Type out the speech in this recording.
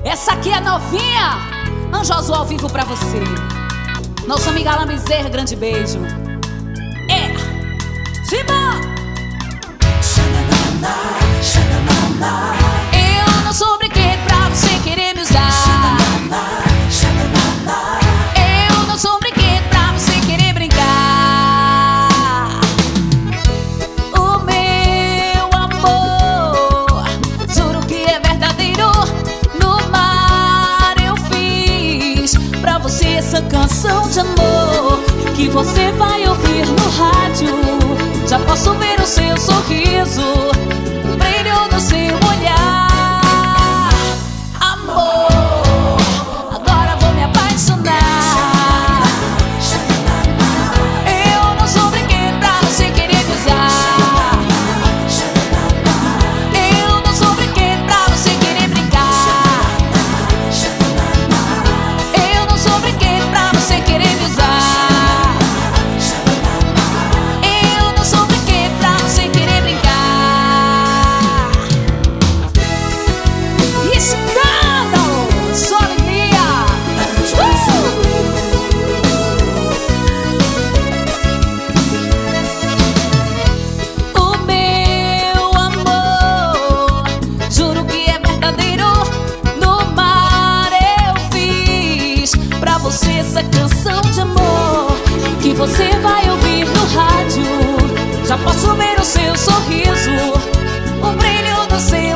Essa aqui é novinha, Anjoso ao vivo pra você. Nossa amiga Alain Bezerra, grande beijo. É, Simba! Eu não sou brinquedo pra você querer me usar. Eu não sou brinquedo pra você querer brincar. O meu amor, juro que é verdadeiro. No mar eu fiz pra você essa canção de amor que você vai ouvir no rádio. Já posso ver o seu sorriso, o brilho do seu olhar. Amor, agora vou me apaixonar. Eu não sou brinquedo pra você querer me usar. Eu não sou brinquedo pra você querer brincar. Eu não sou brinquedo pra você querer me usar. Essa canção de amor que você vai ouvir no rádio. Já posso ver o seu sorriso, o brilho do seu